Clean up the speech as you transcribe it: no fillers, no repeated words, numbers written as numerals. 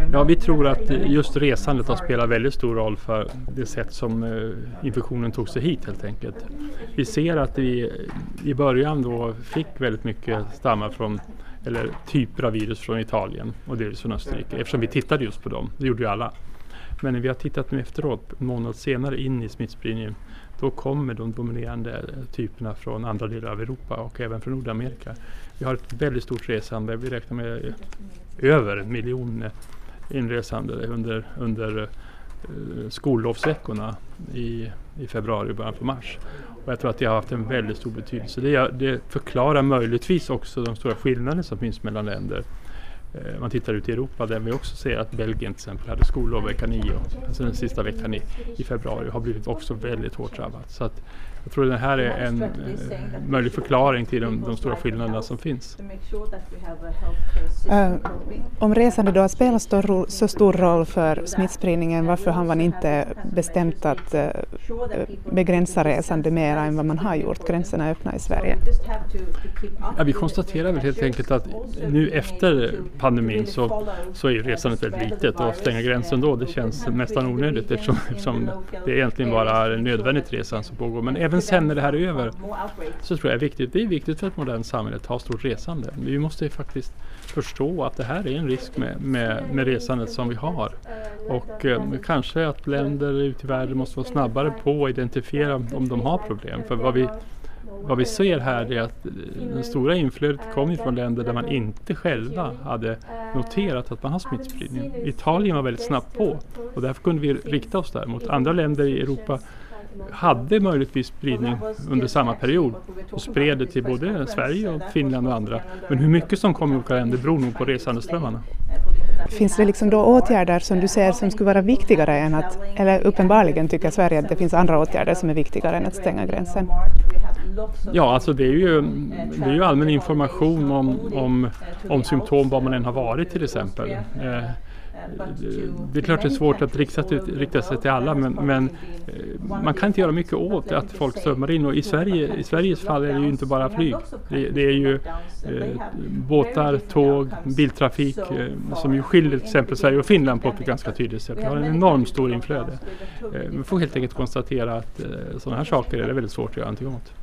Ja, vi tror att just resandet har spelat väldigt stor roll för det sätt som infektionen tog sig hit helt enkelt. Vi ser att vi i början då fick väldigt mycket stammar från, eller typer av virus från Italien och delvis från Österrike, eftersom vi tittade just på dem. Det gjorde ju alla. Men när vi har tittat nu efteråt, en månad senare in i smittspridningen, då kommer de dominerande typerna från andra delar av Europa och även från Nordamerika. Vi har ett väldigt stort resande. Vi räknar med över 1 miljon inresande under skollovsveckorna i februari och början på mars. Och jag tror att det har haft en väldigt stor betydelse. Det förklarar möjligtvis också de stora skillnader som finns mellan länder. Man tittar ut i Europa där vi också ser att Belgien till exempel hade skollov vecka 9, alltså den sista veckan i februari, har blivit också väldigt hårt drabbat. Så att jag tror att det här är en möjlig förklaring till de stora skillnaderna som finns. Om resande då spelar så stor roll för smittspridningen, varför har man inte bestämt att begränsa resande mer än vad man har gjort? Gränserna är öppna i Sverige. Ja, vi konstaterar väl helt enkelt att nu efter pandemin så är resandet väldigt litet, och att stänga gränsen då, det känns nästan onödigt eftersom det egentligen bara är nödvändigt resan som pågår. Men även sen när det här är över så tror jag det är viktigt för ett modernt samhälle att ha stort resande. Vi måste ju faktiskt förstå att det här är en risk med resandet som vi har. Och kanske att länder ute i världen måste vara snabbare på att identifiera om de har problem. För vad vi ser här är att den stora inflödet kommer från länder där man inte själva hade noterat att man har smittspridning. Italien var väldigt snabbt på, och därför kunde vi rikta oss där. Mot andra länder i Europa hade möjligtvis spridning under samma period och spred det till både Sverige och Finland och andra. Men hur mycket som kommer i olika länder beror nog på resandeströmmarna. Finns det liksom då åtgärder som du ser som skulle vara viktigare än att, eller uppenbarligen tycker Sverige att det finns andra åtgärder som är viktigare än att stänga gränsen? Ja, alltså det är ju allmän information om symptom var man än har varit till exempel. Det är klart det är svårt att rikta sig till alla, men man kan inte göra mycket åt att folk strömmar in, och i Sveriges fall är det ju inte bara flyg. Det är ju båtar, tåg, biltrafik som ju skiljer till exempel Sverige och Finland på ett ganska tydligt sätt. Vi har en enormt stor inflöde. Man får helt enkelt konstatera att sådana här saker är det väldigt svårt att göra någonting åt.